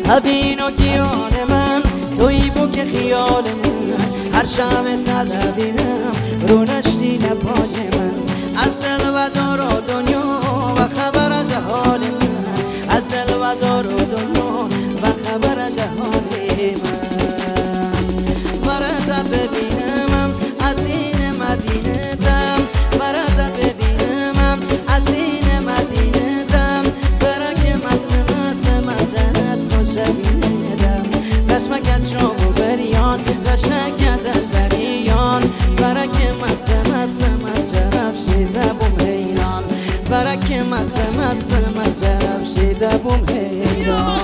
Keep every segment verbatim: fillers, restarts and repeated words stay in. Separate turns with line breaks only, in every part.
هبین و گیان من توی بو که خیال من هر شب تدبینم رو نشتی لبای من از دل و دار و دنیا و خبر از حال من از دل و دار و دنیا و خبر از حال من برات ببینم از این مدینه تم برات ببینم از این مدینه تم برا که مست مست مجنت رو شبینم دشمکت شام و بریان دشمکت دلبریان برا که مست مست مجرب شیده بوم حیران برا که مست مست مجرب شیده بوم حیران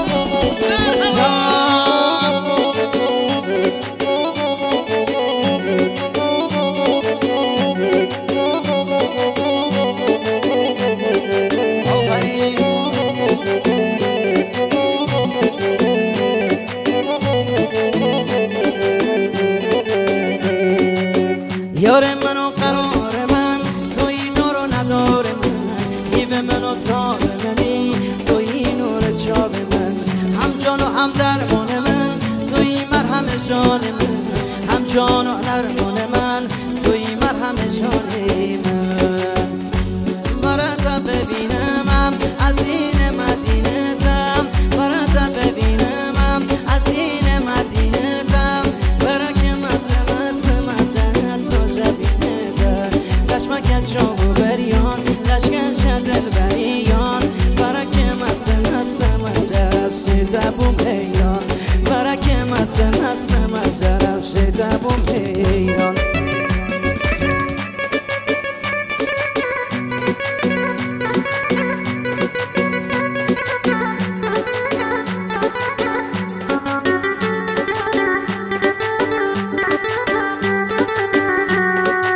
یار من و قرار من توی دار و ندار من ایو من و تاب منی توی نور چاب من هم جان و هم درمان من توی مرهم جان من هم جان و درمان من توی مرهم جان من برات ببینم از این مدینه تم برات ببینم از این مدینه تم برا که مست مست مجنت رو شبینه در لشمکت جام و بریان لشکن شدل بریان برا که مست مست مجرب شیده بوم حیران برا که مست مست مجرب شیده بوم